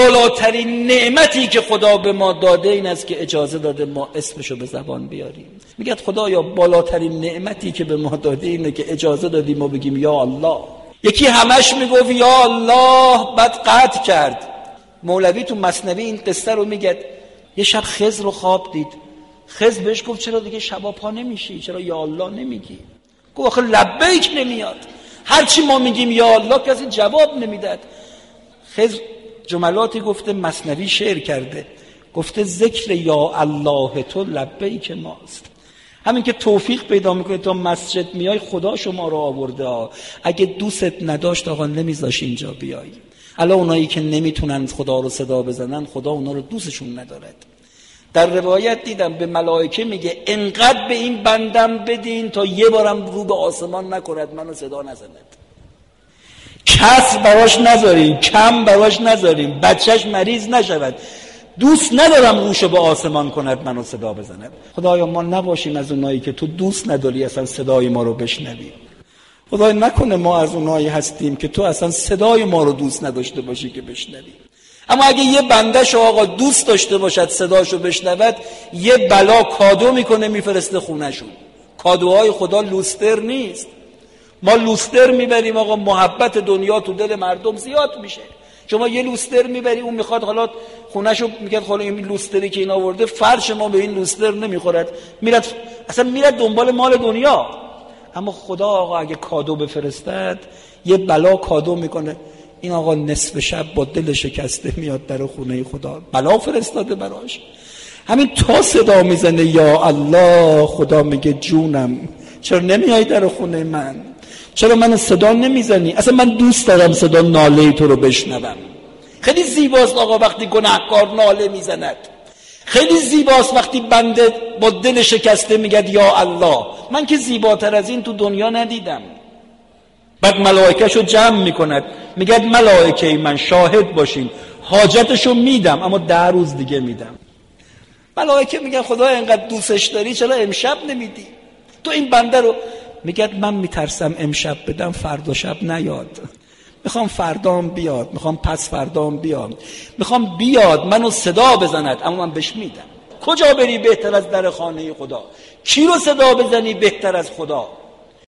بالاترین نعمتی که خدا به ما داده این است که اجازه داده ما اسمشو به زبان بیاریم. میگه خدایا بالاترین نعمتی که به ما داده اینه که اجازه دادی ما بگیم یا الله. یکی همش میگفت یا الله بعد قطع کرد. مولوی تو مثنوی این قصه رو میگه. یه شب خضر رو خواب دید. خضر بهش گفت چرا دیگه شبا پا نمیشی؟ چرا یا الله نمیگی؟ گفت آخه لبیک نمیاد. هرچی ما میگیم یا الله کسی جواب نمیداد. خضر جملاتی گفته، مثنوی شعر کرده، گفته ذکر یا الله تو لبیک ماست. همین که توفیق پیدا میکنه تا مسجد میای خدا شما رو آورده. اگه دوست نداشت آقا نمیذاش اینجا بیای. الان اونایی که نمیتونن خدا رو صدا بزنن خدا اونا رو دوستشون ندارد. در روایت دیدم به ملائکه میگه انقدر به این بندم بدین تا یه بارم رو به آسمان نکند منو صدا نزند. کس براش نذاریم، کم براش نذاریم، بچهش مریض نشود. دوست ندارم روشو به آسمان کند منو صدا بزند. خدایا ما نباشیم از اونایی که تو دوست نداری اصلا صدای ما رو بشنوی. خدای نکنه ما از اونایی هستیم که تو اصلا صدای ما رو دوست نداشته باشی که بشنوی. اما اگه یه بنده‌شو آقا دوست داشته باشد صداشو بشنود، یه بلا کادو میکنه میفرسته خونه‌شون. کادوهای خدا لوستر نیست. ما لوستر میبریم آقا، محبت دنیا تو دل مردم زیاد میشه. شما یه لوستر میبری اون میخواد حالا خونه‌شو میگه حالا این لوستری که این آورده فرش ما به این لوستر نمیخورد، میرد اصلا میرد دنبال مال دنیا. اما خدا آقا اگه کادو بفرستد یه بلا کادو میکنه. این آقا نصف شب با دل شکسته میاد در خونه خدا، بلا فرستاده براش. همین تا صدا میزنه یا الله، خدا میگه جونم چرا نمیای در خونه من؟ چرا من صدا نمیزنی؟ اصلا من دوست دارم صدا ناله تو رو بشنوم. خیلی زیباست آقا وقتی گناهکار ناله میزند. خیلی زیباست وقتی بنده با دل شکسته میگه یا الله. من که زیباتر از این تو دنیا ندیدم. بعد ملائکه‌شو جمع میکند میگه ملائکه من شاهد باشین، حاجتشو میدم اما 10 روز دیگه میدم. ملائکه میگن خدا اینقدر دوستش داری چرا امشب نمیدی؟ تو این بنده رو میگه من میترسم امشب بدم فردا شب نیاد. میخوام فردام بیاد، میخوام پس فردام بیاد، میخوام بیاد منو صدا بزند اما من بهش میدم. کجا بری بهتر از در خانه خدا؟ کی رو صدا بزنی بهتر از خدا؟